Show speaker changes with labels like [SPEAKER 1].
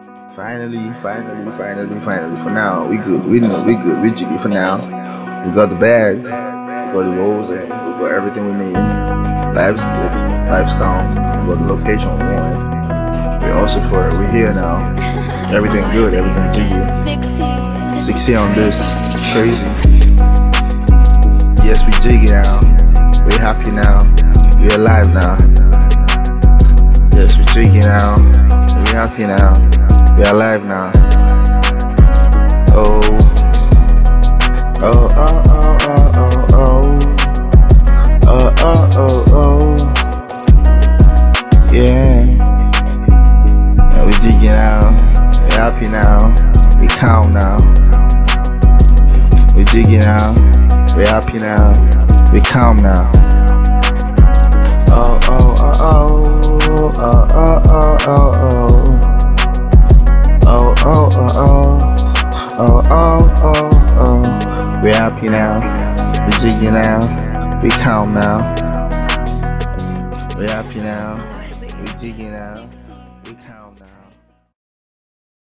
[SPEAKER 1] Finally. For now, we good. We know we good. We jiggy for now. We got the bags, we got the rolls, and we got everything we need. Life's good. Life's calm. We got the location we want. We're also for it. We're here now. Everything good. Everything jiggy. 60 on this. Crazy. Yes, we jiggy now. We're happy now. We're alive now. Yes, we jiggy now. We're happy now. We're alive now. Oh, oh, oh, oh, oh, oh, oh, oh, oh, oh, yeah. And we digging out. We're happy now. We calm now. We digging out. We're happy now. We calm now. Oh, oh, oh, oh, oh, oh, oh, oh, oh. Oh, oh, oh, oh, oh, oh, oh, oh. We're happy now, we're jiggy now, we calm now. We're happy now, we're jiggy now.